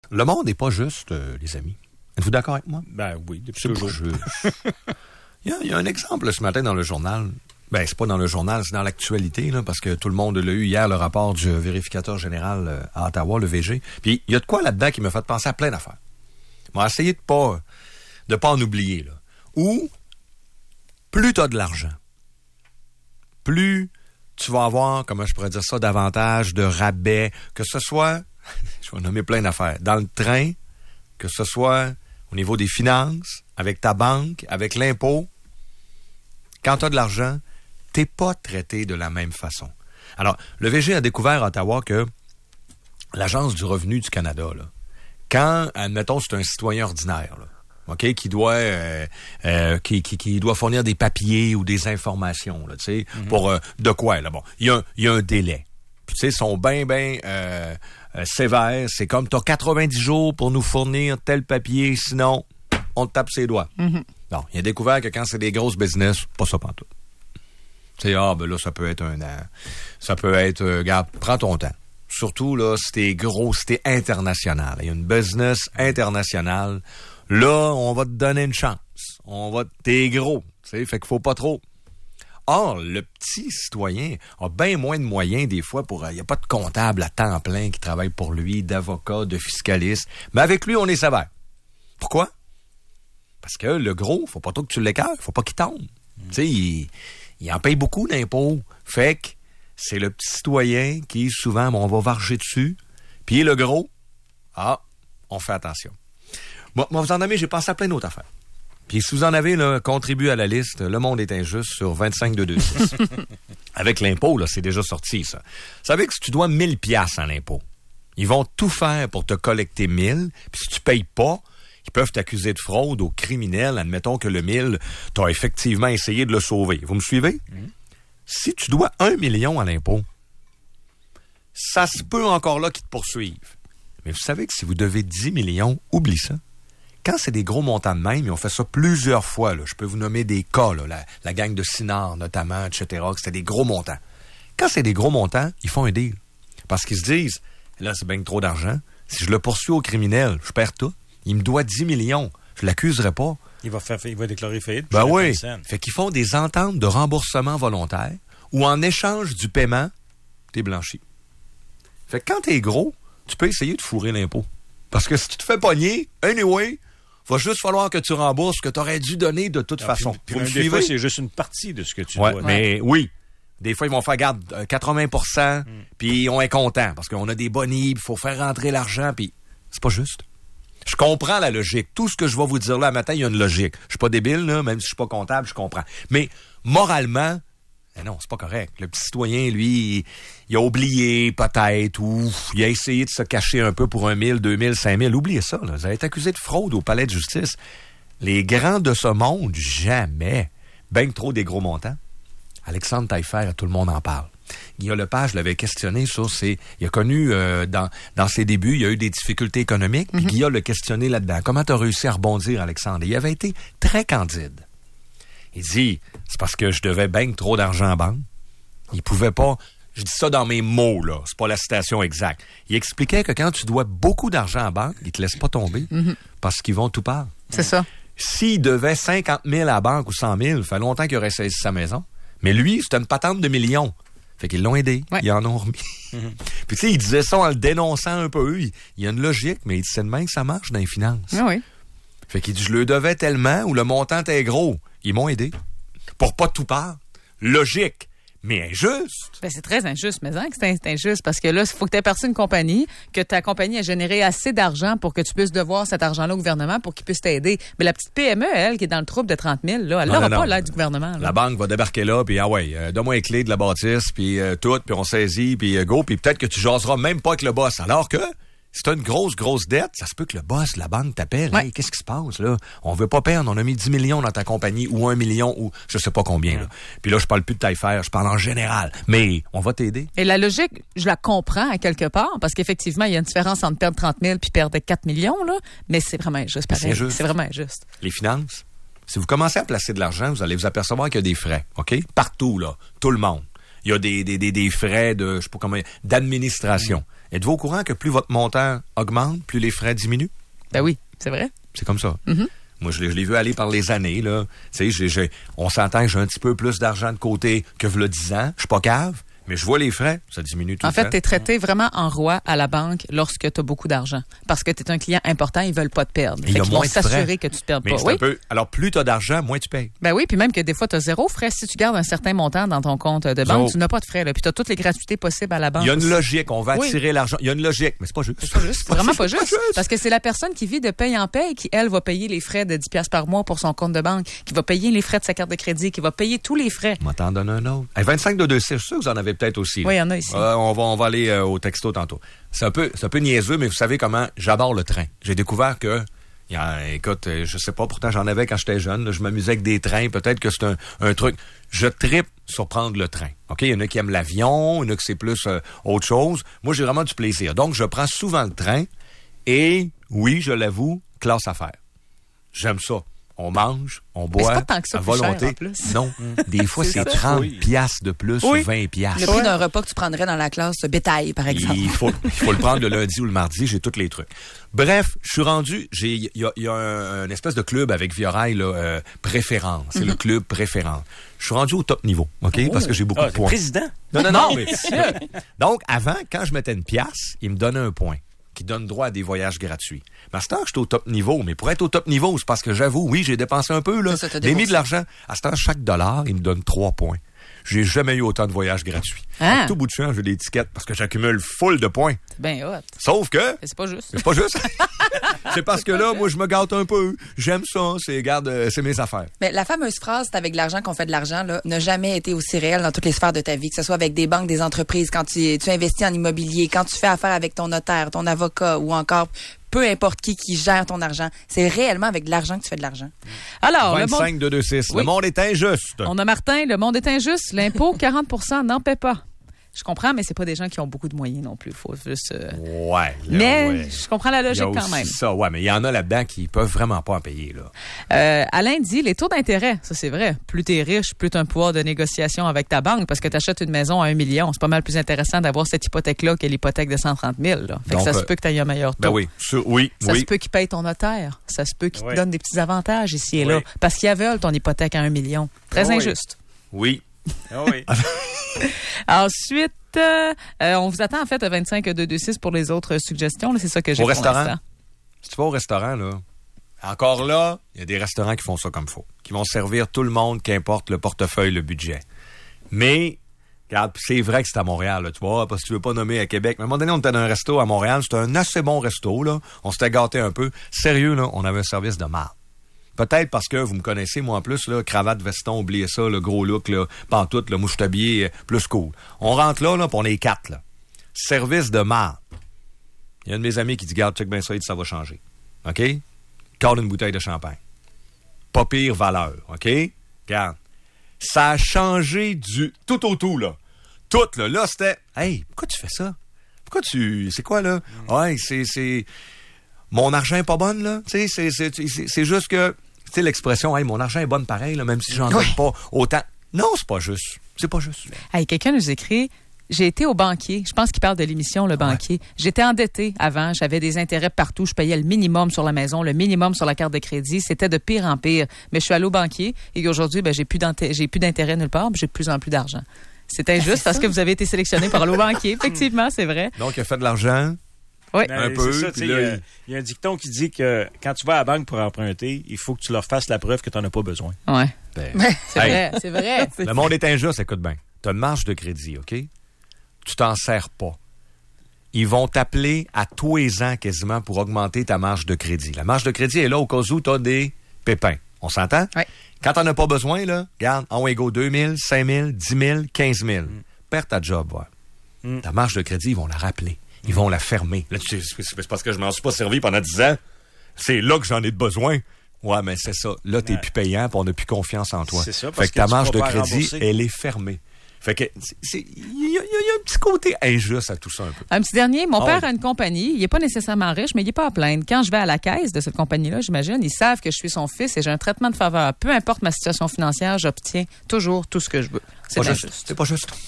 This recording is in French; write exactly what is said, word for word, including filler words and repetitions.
Le monde n'est pas juste, euh, les amis. Êtes-vous d'accord avec moi? Ben oui, depuis c'est toujours. Pas juste. il, y a, il y a un exemple ce matin dans le journal. Ben, c'est pas dans le journal, c'est dans l'actualité, là, parce que tout le monde l'a eu hier, le rapport du vérificateur général euh, à Ottawa, le V G. Puis, il y a de quoi là-dedans qui me fait penser à plein d'affaires. On va essayer de pas, de pas en oublier, là. Ou, plus t'as de l'argent, plus tu vas avoir, comment je pourrais dire ça, davantage de rabais, que ce soit, je vais nommer plein d'affaires, dans le train, que ce soit au niveau des finances, avec ta banque, avec l'impôt. Quand tu as de l'argent, t'es pas traité de la même façon. Alors, le V G a découvert à Ottawa que l'Agence du revenu du Canada, là, quand, admettons, c'est un citoyen ordinaire, là, OK, qui doit euh, euh, qui, qui, qui doit fournir des papiers ou des informations, là, tu sais, mm-hmm. pour euh, de quoi, là, bon, il y a, il y a un délai. Puis, tu sais, ils sont bien, bien euh, euh, sévères. C'est comme, t'as quatre-vingt-dix jours pour nous fournir tel papier, sinon, on te tape ses doigts. Mm-hmm. Non, il a découvert que quand c'est des grosses business, pas ça pantoute. Tu sais, ah, ben là, ça peut être un an. Ça peut être, euh, regarde, prends ton temps. Surtout, là, si t'es gros, si t'es international. Il y a une business internationale. Là, on va te donner une chance. On va, t'es gros. Tu sais, fait qu'il faut pas trop. Or, le petit citoyen a bien moins de moyens des fois pour... Il n'y a pas de comptable à temps plein qui travaille pour lui, d'avocat, de fiscaliste. Mais avec lui, on est sévère. Pourquoi? Parce que le gros, faut pas trop que tu l'écartes, faut pas qu'il tombe. Mmh. Tu sais, il, il en paye beaucoup d'impôts. Fait que c'est le petit citoyen qui, souvent, bon, on va varger dessus. Puis le gros, ah, on fait attention. Bon, moi, vous en avez, j'ai pensé à plein d'autres affaires. Puis si vous en avez, là, contribuez à la liste. Le monde est injuste sur vingt-cinq deux deux six. Avec l'impôt, là, c'est déjà sorti, ça. Vous savez que si tu dois mille piastres en impôt, ils vont tout faire pour te collecter mille. Puis si tu payes pas, ils peuvent t'accuser de fraude au criminel. Admettons que le mille, tu as effectivement essayé de le sauver. Vous me suivez? Mmh. Si tu dois un million à l'impôt, ça se peut encore là qu'ils te poursuivent. Mais vous savez que si vous devez dix millions, oublie ça. Quand c'est des gros montants de même, ils ont fait ça plusieurs fois. Là. Je peux vous nommer des cas, là, la, la gang de Sinard notamment, et cetera, que c'était des gros montants. Quand c'est des gros montants, ils font un deal. Parce qu'ils se disent, là, c'est bien trop d'argent. Si je le poursuis au criminel, je perds tout. Il me doit dix millions. Je l'accuserai pas. Il va faire, il va déclarer faillite. Ben oui. Fait qu'ils font des ententes de remboursement volontaire où en échange du paiement, t'es blanchi. Fait que quand t'es gros, tu peux essayer de fourrer l'impôt. Parce que si tu te fais pogner, anyway, va juste falloir que tu rembourses ce que tu aurais dû donner de toute Alors, façon. Puis, puis des fois, c'est juste une partie de ce que tu ouais, dois. Mais oui. Des fois, ils vont faire, garde, quatre-vingts pour cent, mm. puis on est content parce qu'on a des bonnies, il faut faire rentrer l'argent, puis c'est pas juste. Je comprends la logique. Tout ce que je vais vous dire là le matin, il y a une logique. Je suis pas débile, là, même si je suis pas comptable, je comprends. Mais moralement, eh non, c'est pas correct. Le petit citoyen, lui, il a oublié peut-être, ou il a essayé de se cacher un peu pour un mille, deux mille, cinq mille. Oubliez ça, là. Vous allez être accusé de fraude au palais de justice. Les grands de ce monde, jamais. Ben trop des gros montants. Alexandre Taillefer, tout le monde en parle. Guillaume Lepage l'avait questionné sur ses... Il a connu, euh, dans, dans ses débuts, il y a eu des difficultés économiques, puis mm-hmm. Guillaume l'a questionné là-dedans. Comment tu as réussi à rebondir, Alexandre? Et il avait été très candide. Il dit, c'est parce que je devais bien trop d'argent en banque. Il pouvait pas... Je dis ça dans mes mots, là. C'est pas la citation exacte. Il expliquait que quand tu dois beaucoup d'argent en banque, ils te laissent pas tomber mm-hmm. parce qu'ils vont tout part. C'est ça. S'il devait cinquante mille à la banque ou cent mille, ça fait longtemps qu'il aurait saisi sa maison. Mais lui, c'était une patente de millions. Fait qu'ils l'ont aidé. Ouais. Ils en ont remis. Mm-hmm. Puis tu sais, il disait ça en le dénonçant un peu. Il, il y a une logique, mais il dit c'est de même que ça marche dans les finances. Ah oui. Fait qu'il dit, je le devais tellement ou le montant était gros. Ils m'ont aidé. Pour pas tout part. Logique. Mais injuste. Ben, c'est très injuste, mais hein, que c'est injuste parce que là, il faut que tu aies parti une compagnie, que ta compagnie a généré assez d'argent pour que tu puisses devoir cet argent-là au gouvernement pour qu'il puisse t'aider. Mais la petite P M E, elle, qui est dans le trouble de trente mille, là, elle n'aura pas l'aide du gouvernement. Là. La banque va débarquer là, puis ah ouais, euh, donne-moi les clés de la bâtisse, puis euh, tout, puis on saisit, puis euh, go, puis peut-être que tu jaseras même pas avec le boss. Alors que... Si t'as une grosse, grosse dette, ça se peut que le boss de la banque t'appelle. Ouais. Hey, qu'est-ce qui se passe, là? On veut pas perdre. On a mis dix millions dans ta compagnie ou un million ou je sais pas combien, ouais. là. Puis là, je parle plus de Taillefer, je parle en général. Mais on va t'aider. Et la logique, je la comprends à quelque part parce qu'effectivement, il y a une différence entre perdre trente mille puis perdre quatre millions, là. Mais c'est vraiment injuste. Pareil. C'est injuste. C'est vraiment injuste. Les finances. Si vous commencez à placer de l'argent, vous allez vous apercevoir qu'il y a des frais, OK? Partout, là. Tout le monde. Il y a des, des, des, des frais de, je sais pas comment, d'administration. Mmh. Êtes-vous au courant que plus votre montant augmente, plus les frais diminuent? Ben oui, c'est vrai. C'est comme ça. Mm-hmm. Moi, je l'ai, je l'ai vu aller par les années, là. Tu sais, j'ai, j'ai, on s'entend que j'ai un petit peu plus d'argent de côté que v'là dix ans. Je suis pas cave, mais je vois les frais. Ça diminue tout En le fait, temps. tu es traité vraiment en roi à la banque lorsque tu as beaucoup d'argent. Parce que tu es un client important, ils veulent pas te perdre. Il y Fait a qu'ils moins vont de frais. s'assurer que tu te perdes Mais pas. c'est Oui. un peu... Alors, plus tu as d'argent, moins tu payes. Ben oui, puis même que des fois, tu as zéro frais. Si tu gardes un certain montant dans ton compte de banque, Zéro. tu n'as pas de frais. Là. Puis tu as toutes les gratuités possibles à la banque. Il y a une aussi. logique. On va Oui. attirer l'argent. Il y a une logique, mais c'est pas juste. C'est pas juste. C'est vraiment pas juste. Parce que c'est la personne qui vit de paye en paye qui, elle, va payer les frais de dix dollars par mois pour son compte de banque, qui va payer les frais de sa carte de crédit, qui va payer tous les frais. On m'en donne un autre. Hey, vingt-cinq de deux six, je suis sûr que vous en avez peut-être aussi. là. Oui, il y en a ici. Euh, on va, on va aller euh, au texto tantôt. C'est un peu, c'est un peu niaiseux, mais vous savez comment j'adore le train. J'ai découvert que, il y a, écoute, euh, je sais pas, pourtant j'en avais quand j'étais jeune. Là, je m'amusais avec des trains. Peut-être que c'est un, un truc. Je trippe sur prendre le train. Ok, il y en a qui aiment l'avion, il y en a qui c'est plus euh, autre chose. Moi, j'ai vraiment du plaisir. Donc, je prends souvent le train. Et oui, je l'avoue, classe affaires. J'aime ça. On mange, on Mais c'est boit, pas tant que ça à plus cher, volonté. en plus. Non, des fois C'est c'est ça. trente Oui. piastres de plus Oui. ou vingt piastres. Le prix d'un repas que tu prendrais dans la classe bétail, par exemple. Il faut, il faut le prendre le lundi ou le mardi, j'ai tous les trucs. Bref, je suis rendu, j'ai, il y a, y a un, un espèce de club avec Via Rail, là, euh, préférence. C'est le club préférence. Je suis rendu au top niveau, OK? Parce que j'ai beaucoup Ah, de t'es points. président? Non, non, non. mais, donc, avant, quand je mettais une pièce, il me donnait un point qui donne droit à des voyages gratuits. Mais à ce temps, je suis au top niveau. Mais pour être au top niveau, c'est parce que j'avoue, oui, j'ai dépensé un peu, là. C'est ça, t'as J'ai mis déboursé. de l'argent. À ce temps, chaque dollar, il me donne trois points. J'ai jamais eu autant de voyages gratuits. Ah. À tout bout de champ, j'ai des tickets parce que j'accumule full de points. C'est bien hot. Sauf que, Mais c'est pas juste. c'est pas juste. C'est parce que là, moi, je me gâte un peu. J'aime ça. C'est, regarde, euh, c'est mes affaires. Mais la fameuse phrase, c'est avec de l'argent qu'on fait de l'argent, là, n'a jamais été aussi réelle dans toutes les sphères de ta vie, que ce soit avec des banques, des entreprises, quand tu, tu investis en immobilier, quand tu fais affaire avec ton notaire, ton avocat ou encore peu importe qui qui gère ton argent. C'est réellement avec de l'argent que tu fais de l'argent. Alors, le monde... vingt-cinq de deux six. Oui. Le monde est injuste. On a Martin, le monde est injuste. L'impôt, quarante pour cent n'en paie pas. Je comprends, mais c'est pas des gens qui ont beaucoup de moyens non plus. Faut juste. euh, Ouais. là, Mais ouais. je comprends la Il y logique a quand aussi même. ça, ouais, mais il y en a là-dedans qui peuvent vraiment pas en payer, là. Euh, Alain dit, les taux d'intérêt, ça c'est vrai. Plus t'es riche, plus t'as un pouvoir de négociation avec ta banque parce que t'achètes une maison à un million. C'est pas mal plus intéressant d'avoir cette hypothèque-là que l'hypothèque de cent trente mille. Là. Fait Donc, que ça euh, se peut que t'aies un meilleur taux. Ben oui, sur- oui, Ça oui. se peut qu'il paye ton notaire. Ça se peut qu'il Oui. te donne des petits avantages ici et là. Oui. Parce qu'ils veulent ton hypothèque à un million. Très Oui. injuste. Oui. Ah oui. Ensuite, euh, euh, on vous attend en fait à vingt-cinq deux deux six pour les autres suggestions. Là, c'est ça que j'ai Au pour restaurant? l'instant. Si tu vas au restaurant, là, encore là, il y a des restaurants qui font ça comme faut, qui vont servir tout le monde, qu'importe le portefeuille, le budget. Mais, regarde, c'est vrai que c'est à Montréal, là, tu vois, parce que tu veux pas nommer à Québec. Mais à un moment donné, on était dans un resto à Montréal, c'était un assez bon resto, là. On s'était gâté un peu. Sérieux, là, on avait un service de marde. Peut-être parce que vous me connaissez, moi en plus, là, cravate, veston, oubliez ça, le gros look, là, pantoute, le mouche habillé, euh, plus cool. On rentre là, là, pis on est quatre, là. Service de marde. Il y a un de mes amis qui dit, garde, check bien ça, il dit, ça va changer. OK? Corde une bouteille de champagne. Pas pire valeur, OK? Regarde. Ça a changé du tout au tout, là. Tout, là. Là, c'était, hey, pourquoi tu fais ça? Pourquoi tu, c'est quoi, là? Ouais, c'est, c'est, mon argent est pas bonne, là. Tu sais, c'est, c'est, c'est, c'est juste que, tu sais, l'expression, hey, mon argent est bonne pareil, là, même si j'en donne pas autant. Non, c'est pas juste. C'est pas juste. Hey, quelqu'un nous écrit, j'ai été au banquier. Je pense qu'il parle de l'émission Le Banquier. J'étais endetté avant. J'avais des intérêts partout. Je payais le minimum sur la maison, le minimum sur la carte de crédit. C'était de pire en pire. Mais je suis allé au banquier et aujourd'hui, ben, j'ai plus d'intérêt, j'ai plus d'intérêt nulle part, puis j'ai de plus en plus d'argent. C'est injuste parce que vous avez été sélectionné par aller au banquier. Effectivement, c'est vrai. Donc, il a fait de l'argent. Oui. Ben, Un c'est peu, ça, puis tu sais, là, il y a- il- il y a un dicton qui dit que quand tu vas à la banque pour emprunter, il faut que tu leur fasses la preuve que tu n'en as pas besoin. Ouais. Ben, C'est hey, vrai. C'est vrai. le monde est injuste, écoute bien. Tu as une marge de crédit, OK? Tu t'en sers pas. Ils vont t'appeler à tous les ans quasiment pour augmenter ta marge de crédit. La marge de crédit est là au cas où tu as des pépins. On s'entend? Oui. Quand t'en as pas besoin, là, regarde, en go deux mille, cinq mille, dix mille, quinze mille. Mm. Perds ta job, ouais. Mm. Ta marge de crédit, ils vont la rappeler. Ils vont la fermer. Là, tu sais, c'est c'est parce que je m'en suis pas servi pendant dix ans. C'est là que j'en ai de besoin. Ouais, mais c'est ça. Là, t'es Ouais. plus payant, puis on n'a plus confiance en toi. C'est ça, Fait parce que ta que tu marge peux de pas crédit, rembourser. elle est fermée. Fait que, c'est- c'est- il y, a- il y a il y a un petit côté injuste à tout ça un peu. Un petit dernier, mon Ah père oui. a une compagnie, il est pas nécessairement riche, mais il est pas à plaindre. Quand je vais à la caisse de cette compagnie-là, j'imagine, ils savent que je suis son fils et j'ai un traitement de faveur. Peu importe ma situation financière, j'obtiens toujours tout ce que je veux. C'est Pas juste. injuste. C'est pas juste.